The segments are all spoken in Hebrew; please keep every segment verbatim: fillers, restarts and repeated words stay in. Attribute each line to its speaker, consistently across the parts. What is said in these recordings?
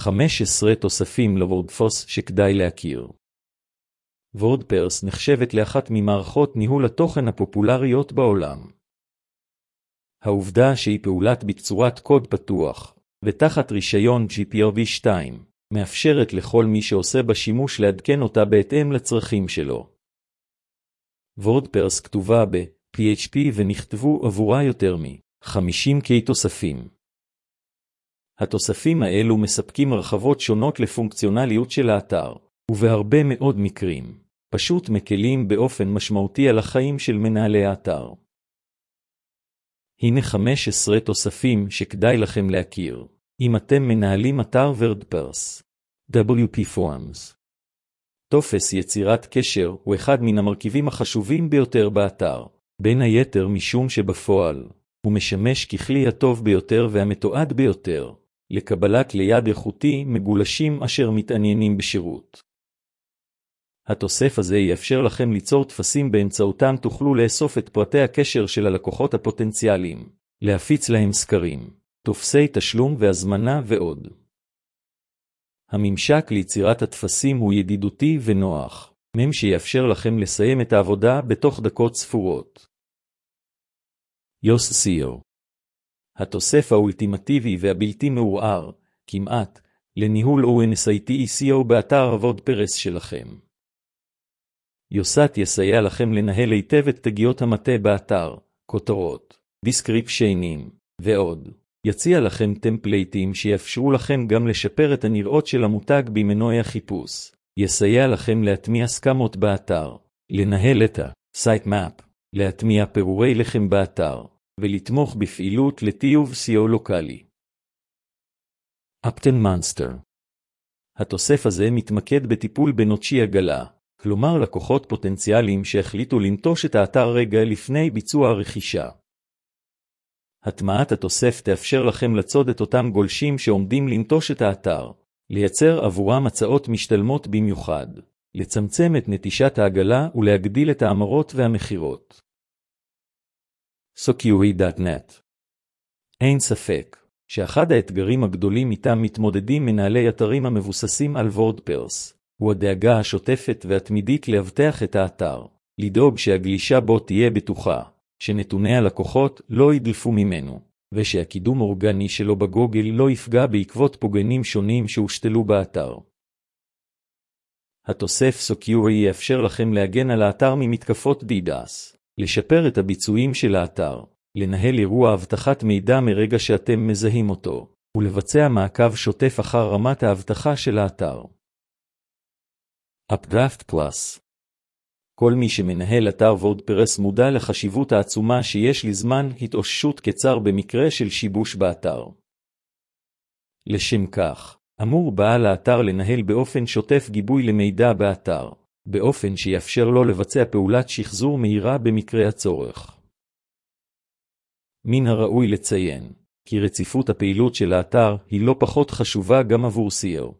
Speaker 1: חמש עשרה תוספים לוורדפרס שכדאי להכיר. וורדפרס נחשבת לאחת ממערכות ניהול התוכן הפופולריות בעולם. העובדה שהיא פעולת בצורת קוד פתוח, ותחת רישיון ג'י פי אר וי שתיים, מאפשרת לכל מי שעושה בה שימוש לעדכן אותה בהתאם לצרכים שלו. וורדפרס כתובה ב-פי אייץ' פי ונכתבו עבורה יותר מ-חמישים קיי תוספים. התוספים האלו מספקים הרחבות שונות לפונקציונליות של האתר, ובהרבה מאוד מקרים, פשוט מקלים באופן משמעותי על החיים של מנהלי האתר. הנה חמש עשרה תוספים שכדאי לכם להכיר, אם אתם מנהלים אתר וורדפרס. דאבליו פי Forms. טופס יצירת קשר הוא אחד מן המרכיבים החשובים ביותר באתר, בין היתר משום שבפועל, הוא משמש ככלי הטוב ביותר והמתועד ביותר, לקבלת ליד איכותי מגולשים אשר מתעניינים בשירות. התוסף הזה יאפשר לכם ליצור תפסים באמצעותם תוכלו לאסוף את פרטי הקשר של הלקוחות הפוטנציאליים, להפיץ להם סקרים, תופסי תשלום והזמנה ועוד. הממשק ליצירת התפסים הוא ידידותי ונוח, מם שיאפשר לכם לסיים את העבודה בתוך דקות ספורות. יוס סי או. התוסף האולטימטיבי והבלתי מעורער, כמעט, לניהול או אן אס איי טי סי או באתר הוורדפרס שלכם. יוסת יסייע לכם לנהל היטב את תגיות המטה באתר, כותרות, דיסקריפשנים, ועוד. יציע לכם טמפלייטים שיאפשרו לכם גם לשפר את הנראות של המותג במנועי החיפוש. יסייע לכם להטמיע סכמות באתר, לנהל את ה-Sitemap, להטמיע פירורי לחם באתר, ולתמוך בפעילות לטיוב סי או לוקלי. אפטן מאנסטר. התוסף הזה מתמקד בטיפול בנוטשי עגלה, כלומר לקוחות פוטנציאליים שהחליטו לנטוש את האתר רגע לפני ביצוע הרכישה. הטמעת התוסף תאפשר לכם לצוד את אותם גולשים שעומדים לנטוש את האתר, לייצר עבורם הצעות משתלמות במיוחד, לצמצם את נטישת העגלה ולהגדיל את האמרות והמחירות. סקיורי דוט נט. אין ספק שאחד האתגרים הגדולים איתם מתמודדים מנהלי אתרים המבוססים על וורדפרס, הוא הדאגה השוטפת והתמידית להבטח את האתר, לדאוג שהגלישה בו תהיה בטוחה, שנתוני הלקוחות לא ידלפו ממנו, ושהקידום אורגני שלו בגוגל לא יפגע בעקבות פוגענים שונים שהושתלו באתר. התוסף סקיורי יאפשר לכם להגן על האתר ממתקפות דידאס, לשפר את הביצועים של האתר, לנהל אירוע אבטחת מידע מרגע שאתם מזהים אותו, ולבצע מעקב שוטף אחר רמת האבטחה של האתר. Updraft Plus. כל מי שמנהל אתר וורדפרס מודע לחשיבות העצומה שיש לזמן התאוששות קצר במקרה של שיבוש באתר. לשם כך, אמור בעל האתר לנהל באופן שוטף גיבוי למידע באתר, באופן שיאפשר לו לבצע פעולת שחזור מהירה במקרה הצורך. מן הראוי לציין, כי רציפות הפעילות של האתר היא לא פחות חשובה גם עבור סי או.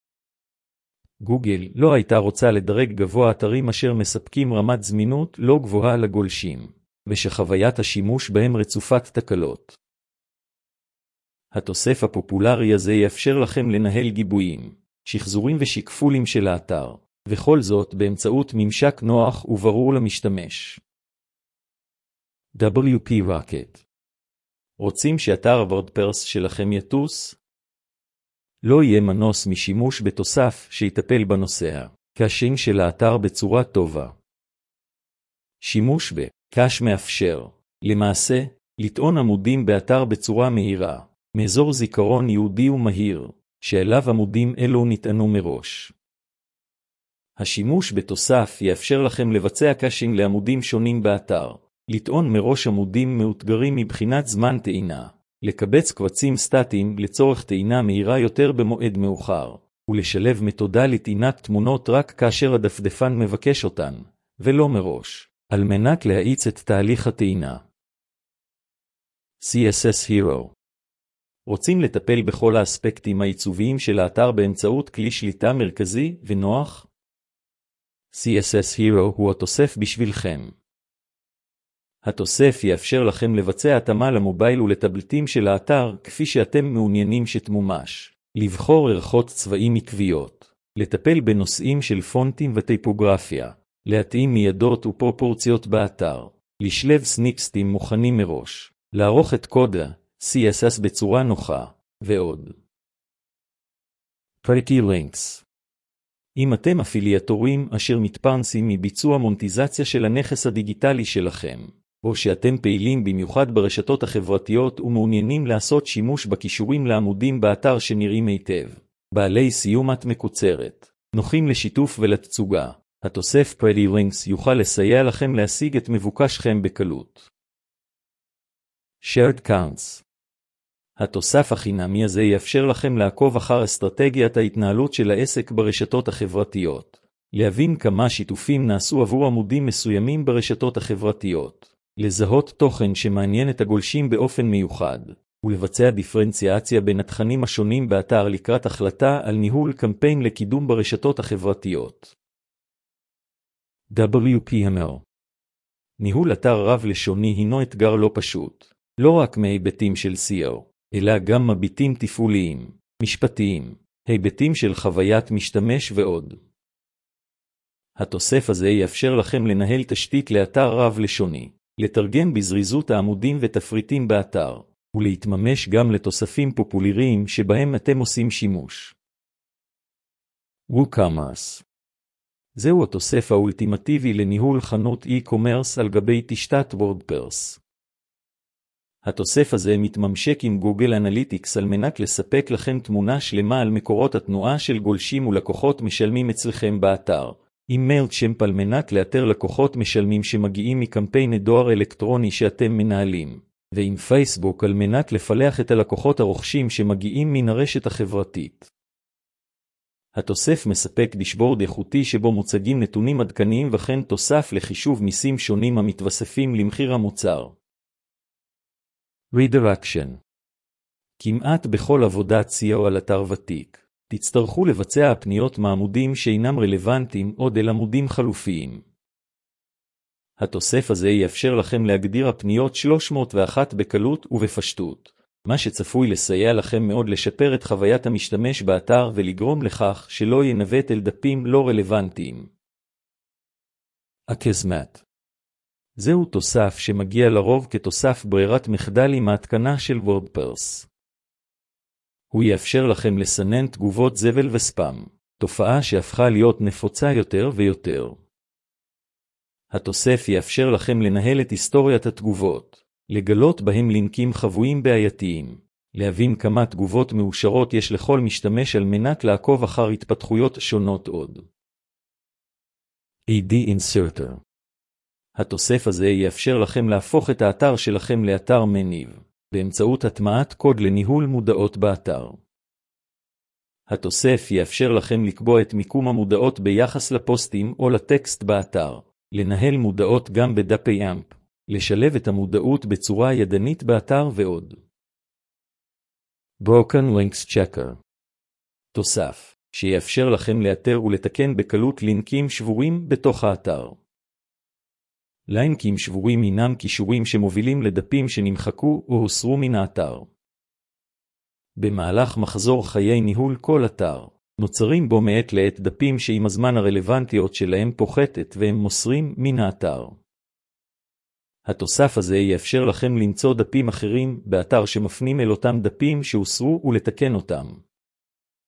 Speaker 1: גוגל לא הייתה רוצה לדרג גבוה אתרים אשר מספקים רמת זמינות לא גבוהה לגולשים, ושחוויית השימוש בהם רצופת תקלות. התוסף הפופולרי הזה יאפשר לכם לנהל גיבויים, שחזורים ושיקפולים של האתר, וכל זאת באמצעות ממשק נוח וברור למשתמש. דאבליו פי Rocket. רוצים שאתר וורדפרס שלכם יטוס? לא יהיה מנוס משימוש בתוסף שיטפל בנושא הקאשינג של האתר בצורה טובה. שימוש בקאש מאפשר, למעשה, לטעון עמודים באתר בצורה מהירה, מאזור זיכרון ייעודי ומהיר, שאליו עמודים אלו נטענו מראש. השימוש בתוסף יאפשר לכם לבצע קאשינג לעמודים שונים באתר, לטעון מראש עמודים מאותגרים מבחינת זמן טעינה, לקבץ קבצים סטטיים לצורך טעינה מהירה יותר במועד מאוחר, ולשלב מתודה לטעינת תמונות רק כאשר הדפדפן מבקש אותן, ולא מראש, על מנת להאיץ את תהליך הטעינה. סי אס אס Hero. רוצים לטפל בכל האספקטים העיצוביים של האתר באמצעות כלי שליטה מרכזי ונוח? סי אס אס Hero הוא התוסף בשבילכם. התוסף יאפשר לכם לבצע התאמה למובייל ולטבלטים של האתר כפי שאתם מעוניינים שתמומש, לבחור ערכות צבעים עקביות, לטפל בנושאים של פונטים וטיפוגרפיה, להתאים מידות ופרופורציות באתר, לשלב סניפסטים מוכנים מראש, לערוך את קוד סי אס אס בצורה נוחה, ועוד. Pretty Links. אם אתם אפיליאטורים אשר מתפרנסים מביצוע מונטיזציה של הנכס הדיגיטלי שלכם, או שאתם פעילים במיוחד ברשתות החברתיות ומעוניינים לעשות שימוש בכישורים לעמודים באתר שנראים היטב, בעלי סיומת מקוצרת, נוחים לשיתוף ולתצוגה, התוסף Pretty Links יוכל לסייע לכם להשיג את מבוקשכם בקלות. Shared Counts. התוסף החינמי הזה יאפשר לכם לעקוב אחר אסטרטגיית ההתנהלות של העסק ברשתות החברתיות, להבין כמה שיתופים נעשו עבור עמודים מסוימים ברשתות החברתיות, לזהות תוכן שמעניין את הגולשים באופן מיוחד, ולבצע דיפרנציאציה בין התכנים השונים באתר לקראת החלטה על ניהול קמפיין לקידום ברשתות החברתיות. דאבליו פי אם אל. ניהול אתר רב-לשוני הינו אתגר לא פשוט, לא רק מהיבטים של סי אי או, אלא גם מביטים תפעוליים, משפטיים, היבטים של חוויית משתמש ועוד. התוסף הזה יאפשר לכם לנהל תשתית לאתר רב-לשוני, לתרגם בזריזות העמודים ותפריטים באתר, ולהתממש גם לתוספים פופולריים שבהם אתם עושים שימוש. WooCommerce. זהו התוסף האולטימטיבי לניהול חנות e-commerce על גבי תשתת וורדפרס. התוסף הזה מתממשק עם גוגל אנליטיקס על מנת לספק לכם תמונה שלמה על מקורות התנועה של גולשים ולקוחות משלמים אצלכם באתר, עם מיילצ'מפ על מנת לאתר לקוחות משלמים שמגיעים מקמפיין דואר אלקטרוני שאתם מנהלים, ועם פייסבוק על מנת לפלח את הלקוחות הרוכשים שמגיעים מן הרשת החברתית. התוסף מספק דשבורד איכותי שבו מוצגים נתונים עדכניים וכן תוסף לחישוב מיסים שונים המתווספים למחיר המוצר. Redirection. כמעט בכל עבודת סי אי או על אתר ותיק, תצטרכו לבצע פניות מעמודים שאינם רלוונטיים עוד אל עמודים חלופיים. התוסף הזה יאפשר לכם להגדיר הפניות שלוש מאות ואחת בקלות ובפשטות, מה שצפוי לסייע לכם מאוד לשפר את חוויית המשתמש באתר ולגרום לכך שלא ינווט אל דפים לא רלוונטיים. Akismet. זהו תוסף שמגיע לרוב כתוסף ברירת מחדל עם ההתקנה של וורדפרס. הוא יאפשר לכם לסנן תגובות זבל וספאם, תופעה שהפכה להיות נפוצה יותר ויותר. התוסף יאפשר לכם לנהל את היסטוריית התגובות, לגלות בהם לינקים חבויים בעייתיים, להבין כמה תגובות מאושרות יש לכל משתמש על מנת לעקוב אחר התפתחויות שונות עוד. איי די Inserter. התוסף הזה יאפשר לכם להפוך את האתר שלכם לאתר מניב, באמצעות הטמעת קוד לניהול מודעות באתר. התוסף יאפשר לכם לקבוע את מיקום המודעות ביחס לפוסטים או לטקסט באתר, לנהל מודעות גם בדפי אמפ, לשלב את המודעות בצורה ידנית באתר ועוד. Broken Links Checker. תוסף, שיאפשר לכם לאתר ולתקן בקלות לינקים שבורים בתוך האתר. לינקים שבורים הינם קישורים שמובילים לדפים שנמחקו או הוסרו מן האתר. במהלך מחזור חיי ניהול כל אתר, נוצרים בו מעת לעת דפים שעם הזמן הרלוונטיות שלהם פוחתת והם מוסרים מן האתר. התוסף הזה יאפשר לכם למצוא דפים אחרים באתר שמפנים אל אותם דפים שהוסרו ולתקן אותם.